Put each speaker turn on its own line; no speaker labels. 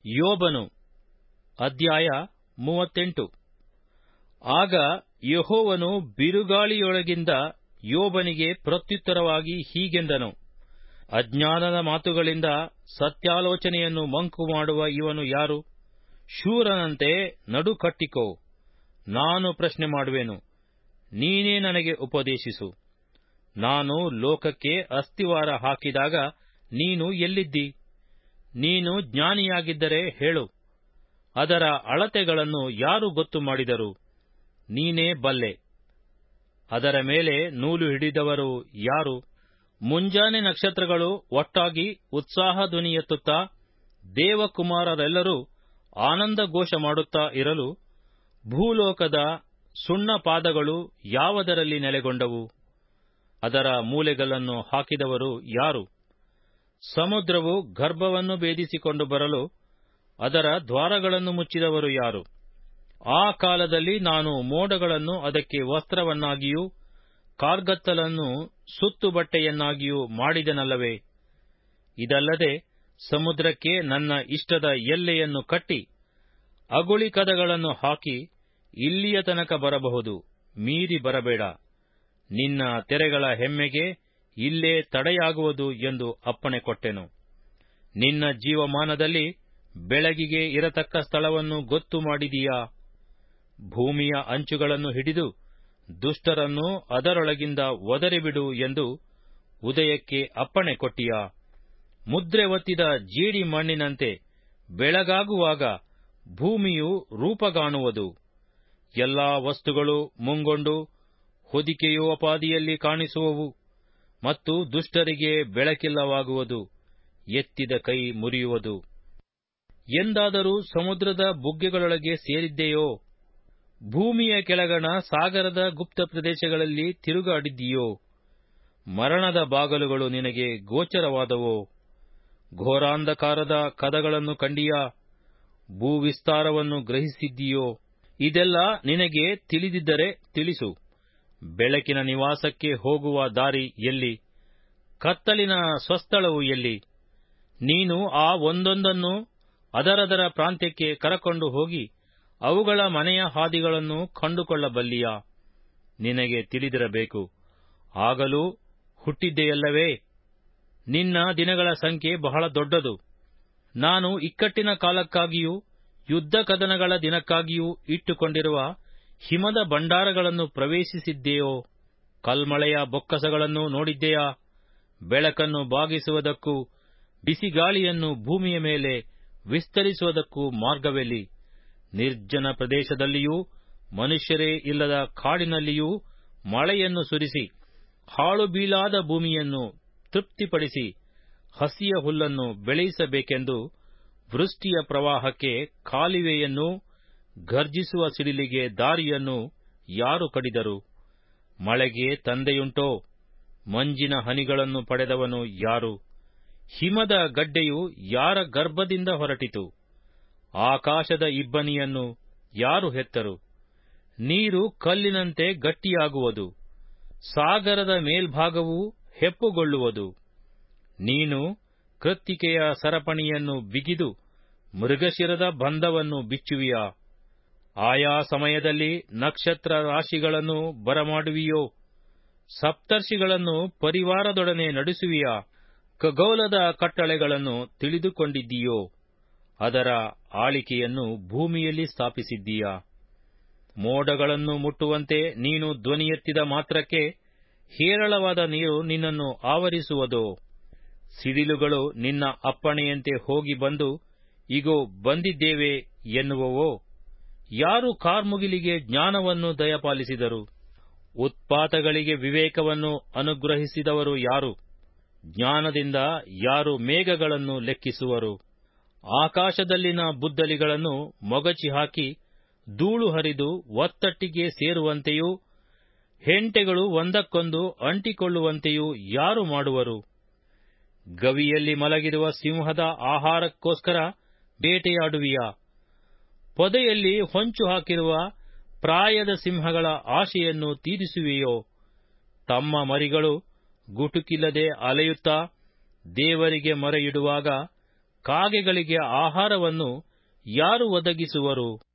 ಯೋಬನು ಅಧ್ಯಾಯ 38. ಆಗ ಯೆಹೋವನು ಬಿರುಗಾಳಿಯೊಳಗಿಂದ ಯೋಬನಿಗೆ ಪ್ರತ್ಯುತ್ತರವಾಗಿ ಹೀಗೆಂದನು. ಅಜ್ಞಾನದ ಮಾತುಗಳಿಂದ ಸತ್ಯಾಲೋಚನೆಯನ್ನು ಮಂಕು ಮಾಡುವ ಇವನು ಯಾರು? ಶೂರನಂತೆ ನಡುಕಟ್ಟಿಕೋ, ನಾನು ಪ್ರಶ್ನೆ ಮಾಡುವೆನು, ನೀನೇ ನನಗೆ ಉಪದೇಶಿಸು. ನಾನು ಲೋಕಕ್ಕೆ ಅಸ್ತಿವಾರ ಹಾಕಿದಾಗ ನೀನು ಎಲ್ಲಿದ್ದಿ? ನೀನು ಜ್ಞಾನಿಯಾಗಿದ್ದರೆ ಹೇಳು. ಅದರ ಅಳತೆಗಳನ್ನು ಯಾರು ಗೊತ್ತು ಮಾಡಿದರು? ನೀನೇ ಬಲ್ಲೆ. ಅದರ ಮೇಲೆ ನೂಲು ಹಿಡಿದವರು ಯಾರು? ಮುಂಜಾನೆ ನಕ್ಷತ್ರಗಳು ಒಟ್ಟಾಗಿ ಉತ್ಸಾಹ ಧ್ವನಿ ಎತ್ತುತ್ತಾ, ದೇವಕುಮಾರರೆಲ್ಲರೂ ಆನಂದ ಘೋಷ ಮಾಡುತ್ತಾ ಇರಲು, ಭೂಲೋಕದ ಸುಣ್ಣಪಾದಗಳು ಯಾವುದರಲ್ಲಿ ನೆಲೆಗೊಂಡವು? ಅದರ ಮೂಲೆಗಲ್ಲನ್ನು ಹಾಕಿದವರು ಯಾರು? ಸಮುದ್ರವು ಗರ್ಭವನ್ನು ಭೇದಿಸಿಕೊಂಡು ಬರಲು ಅದರ ದ್ವಾರಗಳನ್ನು ಮುಚ್ಚಿದವರು ಯಾರು? ಆ ಕಾಲದಲ್ಲಿ ನಾನು ಮೋಡಗಳನ್ನು ಅದಕ್ಕೆ ವಸ್ತ್ರವನ್ನಾಗಿಯೂ ಕಾರ್ಗತ್ತಲನ್ನು ಸುತ್ತುಬಟ್ಟೆಯನ್ನಾಗಿಯೂ ಮಾಡಿದೆನಲ್ಲವೇ? ಇದಲ್ಲದೆ ಸಮುದ್ರಕ್ಕೆ ನನ್ನ ಇಷ್ಟದ ಎಲ್ಲೆಯನ್ನು ಕಟ್ಟಿ ಅಗುಳಿ ಕದಗಳನ್ನು ಹಾಕಿ, ಇಲ್ಲಿಯ ತನಕ ಬರಬಹುದು, ಮೀರಿ ಬರಬೇಡ, ನಿನ್ನ ತೆರೆಗಳ ಹೆಮ್ಮೆಗೆ ಇಲ್ಲೇ ತಡೆಯಾಗುವುದು ಎಂದು ಅಪ್ಪಣೆ ಕೊಟ್ಟೆನು. ನಿನ್ನ ಜೀವಮಾನದಲ್ಲಿ ಬೆಳಗಿಗೆ ಇರತಕ್ಕ ಸ್ಥಳವನ್ನು ಗೊತ್ತು ಮಾಡಿದೀಯಾ? ಭೂಮಿಯ ಅಂಚುಗಳನ್ನು ಹಿಡಿದು ದುಷ್ಟರನ್ನು ಅದರೊಳಗಿಂದ ಒದರಿಬಿಡು ಎಂದು ಉದಯಕ್ಕೆ ಅಪ್ಪಣೆ ಕೊಟ್ಟಿಯಾ? ಮುದ್ರೆ ಒತ್ತಿದ ಜೇಡಿ ಮಣ್ಣಿನಂತೆ ಬೆಳಗಾಗುವಾಗ ಭೂಮಿಯು ರೂಪಗಾಣುವುದು. ಎಲ್ಲಾ ವಸ್ತುಗಳು ಮುಂಗೊಂಡು ಹೊದಿಕೆಯೋಪಾದಿಯಲ್ಲಿ ಕಾಣಿಸುವವು, ಮತ್ತು ದುಷ್ಟರಿಗೆ ಬೆಳಕಿಲ್ಲವಾಗುವುದು, ಎತ್ತಿದ ಕೈ ಮುರಿಯುವುದು. ಎಂದಾದರೂ ಸಮುದ್ರದ ಬುಗ್ಗೆಗಳೊಳಗೆ ಸೇರಿದ್ದೆಯೋ? ಭೂಮಿಯ ಕೆಳಗಣ ಸಾಗರದ ಗುಪ್ತ ಪ್ರದೇಶಗಳಲ್ಲಿ ತಿರುಗಾಡಿದ್ದೀಯೋ? ಮರಣದ ಬಾಗಲುಗಳು ನಿನಗೆ ಗೋಚರವಾದವೋ? ಘೋರಾಂಧಕಾರದ ಕದಗಳನ್ನು ಕಂಡಿಯಾ? ಭೂವಿಸ್ತಾರವನ್ನು ಗ್ರಹಿಸಿದ್ದೀಯೋ? ಇದೆಲ್ಲ ನಿನಗೆ ತಿಳಿದಿದ್ದರೆ ತಿಳಿಸು. ಬೆಳಕಿನ ನಿವಾಸಕ್ಕೆ ಹೋಗುವ ದಾರಿ ಎಲ್ಲಿ? ಕತ್ತಲಿನ ಸ್ವಸ್ಥಳವು ಎಲ್ಲಿ? ನೀನು ಆ ಒಂದೊಂದನ್ನು ಅದರದರ ಪ್ರಾಂತ್ಯಕ್ಕೆ ಕರಕೊಂಡು ಹೋಗಿ ಅವುಗಳ ಮನೆಯ ಹಾದಿಗಳನ್ನು ಕಂಡುಕೊಳ್ಳಬಲ್ಲಿಯಾ? ನಿನಗೆ ತಿಳಿದಿರಬೇಕು, ಆಗಲೂ ಹುಟ್ಟಿದ್ದೆಯಲ್ಲವೇ? ನಿನ್ನ ದಿನಗಳ ಸಂಖ್ಯೆ ಬಹಳ ದೊಡ್ಡದು. ನಾನು ಇಕ್ಕಟ್ಟಿನ ಕಾಲಕ್ಕಾಗಿಯೂ ಯುದ್ಧ ಕದನಗಳ ದಿನಕ್ಕಾಗಿಯೂ ಇಟ್ಟುಕೊಂಡಿರುವ ಹಿಮದ ಭಂಡಾರಗಳನ್ನು ಪ್ರವೇಶಿಸಿದ್ದೆಯೋ? ಕಲ್ಮಳೆಯ ಬೊಕ್ಕಸಗಳನ್ನು ನೋಡಿದ್ದೆಯಾ? ಬೆಳಕನ್ನು ಬಾಗಿಸುವುದಕ್ಕೂ ಬಿಸಿಗಾಳಿಯನ್ನು ಭೂಮಿಯ ಮೇಲೆ ವಿಸ್ತರಿಸುವುದಕ್ಕೂ ಮಾರ್ಗವೆಲ್ಲಿ? ನಿರ್ಜನ ಪ್ರದೇಶದಲ್ಲಿಯೂ ಮನುಷ್ಯರೇ ಇಲ್ಲದ ಕಾಡಿನಲ್ಲಿಯೂ ಮಳೆಯನ್ನು ಸುರಿಸಿ ಹಾಳು ಬೀಳಾದ ಭೂಮಿಯನ್ನು ತೃಪ್ತಿಪಡಿಸಿ ಹಸಿಯ ಹುಲ್ಲನ್ನು ಬೆಳೆಯಿಸಬೇಕೆಂದು ವೃಷ್ಟಿಯ ಪ್ರವಾಹಕ್ಕೆ ಕಾಲುವೆಯನ್ನೂ ಘರ್ಜಿಸುವ ಸಿಡಿಲಿಗೆ ದಾರಿಯನ್ನು ಯಾರು ಕಡಿದರು? ಮಳೆಗೆ ತಂದೆಯುಂಟೋ? ಮಂಜಿನ ಹನಿಗಳನ್ನು ಪಡೆದವನು ಯಾರು? ಹಿಮದ ಗಡ್ಡೆಯು ಯಾರ ಗರ್ಭದಿಂದ ಹೊರಟಿತು? ಆಕಾಶದ ಇಬ್ಬನಿಯನ್ನು ಯಾರು ಹೆತ್ತರು? ನೀರು ಕಲ್ಲಿನಂತೆ ಗಟ್ಟಿಯಾಗುವುದು, ಸಾಗರದ ಮೇಲ್ಭಾಗವೂ ಹೆಪ್ಪುಗೊಳ್ಳುವುದು. ನೀನು ಕೃತ್ತಿಕೆಯ ಸರಪಣಿಯನ್ನು ಬಿಗಿದು ಮೃಗಶಿರದ ಬಂಧವನ್ನು ಬಿಚ್ಚುವಿಯಾ? ಆಯಾ ಸಮಯದಲ್ಲಿ ನಕ್ಷತ್ರ ರಾಶಿಗಳನ್ನು ಬರಮಾಡುವಿಯೋ? ಸಪ್ತರ್ಷಿಗಳನ್ನು ಪರಿವಾರದೊಡನೆ ನಡೆಸುವಿಯಾ? ಖಗೋಲದ ಕಟ್ಟಳೆಗಳನ್ನು ತಿಳಿದುಕೊಂಡಿದ್ದೀಯೋ? ಅದರ ಆಳಿಕೆಯನ್ನು ಭೂಮಿಯಲ್ಲಿ ಸ್ಥಾಪಿಸಿದ್ದೀಯಾ? ಮೋಡಗಳನ್ನು ಮುಟ್ಟುವಂತೆ ನೀನು ಧ್ವನಿ ಎತ್ತಿದ ಮಾತ್ರಕ್ಕೆ ಹೇರಳವಾದ ನೀರು ನಿನ್ನನ್ನು ಆವರಿಸುವುದೋ? ಸಿಡಿಲುಗಳು ನಿನ್ನ ಅಪ್ಪಣೆಯಂತೆ ಹೋಗಿ ಬಂದು, ಇಗೋ ಬಂದಿದ್ದೇವೆ ಎನ್ನುವವೋ? ಯಾರು ಕಾರ್ಮುಗಿಲಿಗೆ ಜ್ಞಾನವನ್ನು ದಯಪಾಲಿಸಿದರು? ಉತ್ಪಾತಗಳಿಗೆ ವಿವೇಕವನ್ನು ಅನುಗ್ರಹಿಸಿದವರು ಯಾರು? ಜ್ಞಾನದಿಂದ ಯಾರು ಮೇಘಗಳನ್ನು ಲೆಕ್ಕಿಸುವರು? ಆಕಾಶದಲ್ಲಿನ ಬುದ್ದಲಿಗಳನ್ನು ಮೊಗಚಿ ಹಾಕಿ ಧೂಳು ಹರಿದು ಒತ್ತಟ್ಟಿಗೆ ಸೇರುವಂತೆಯೂ ಹೆಂಟೆಗಳು ಒಂದಕ್ಕೊಂದು ಅಂಟಿಕೊಳ್ಳುವಂತೆಯೂ ಯಾರು ಮಾಡುವರು? ಗವಿಯಲ್ಲಿ ಮಲಗಿರುವ ಸಿಂಹದ ಆಹಾರಕ್ಕೋಸ್ಕರ ಬೇಟೆಯಾಡುವಿಯಾ? ಪೊದೆಯಲ್ಲಿ ಹೊಂಚು ಹಾಕಿರುವ ಪ್ರಾಯದ ಸಿಂಹಗಳ ಆಶೆಯನ್ನು ತೀರಿಸುವೆಯೋ? ತಮ್ಮ ಮರಿಗಳು ಗುಟುಕಿಲ್ಲದೆ ಅಲೆಯುತ್ತಾ ದೇವರಿಗೆ ಮೊರೆಯಿಡುವಾಗ ಕಾಗೆಗಳಿಗೆ ಆಹಾರವನ್ನು ಯಾರು ಒದಗಿಸುವರು?